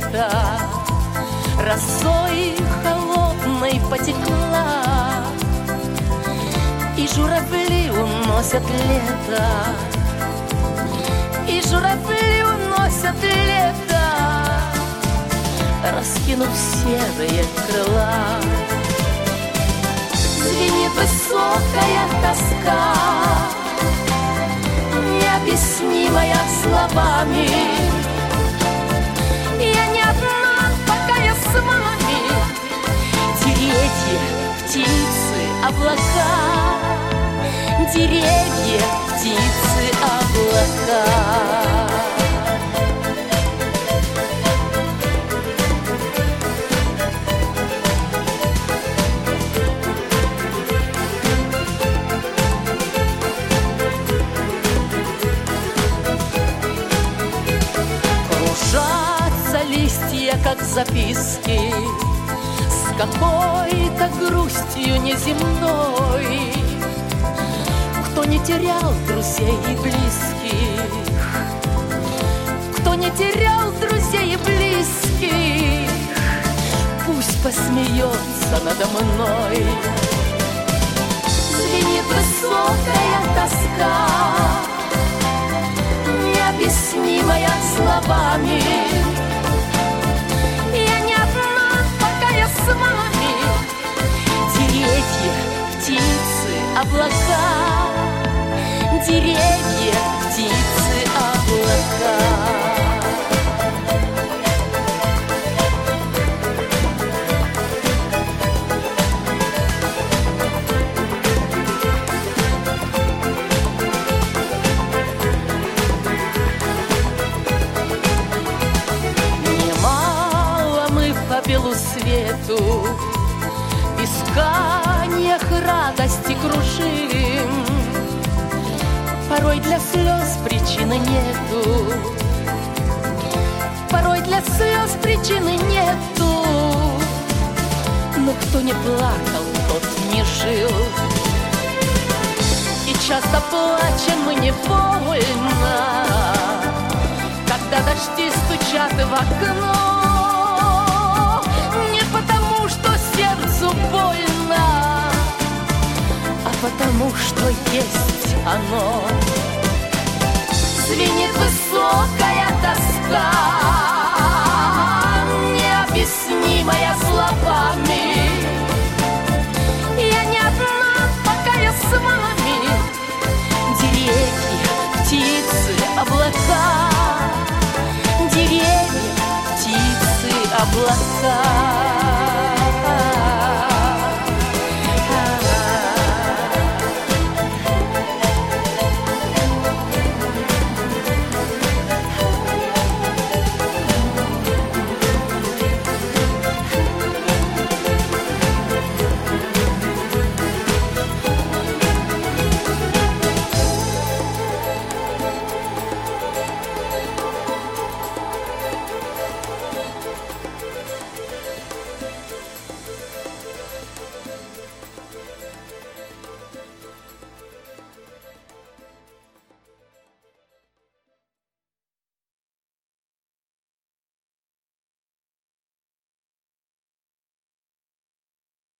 лета росой холодной потекла, и журавли уносят лето, и журавли уносят лето, раскинув серые крыла. Звенит высокая тоска, необъяснимая словами. Я не одна, пока я с вами. Деревья, птицы, облака, деревья, птицы, облака. Листья, как записки, с какой-то грустью неземной. Кто не терял друзей и близких, кто не терял друзей и близких, пусть посмеется надо мной. Звенит высокая тоска, необъяснимая словами. С вами деревья, птицы, облака, деревья, птицы, облака. Белу свету, в исканиях радости кружим. Порой для слез причины нету, порой для слез причины нету. Но кто не плакал, тот не жил. И часто плачем мы невольно, когда дожди стучат в окно. Больно, а потому что есть оно. Звенит высокая тоска, необъяснимая словами. Я не одна, пока я с вами. Деревья, птицы, облака, деревья, птицы, облака.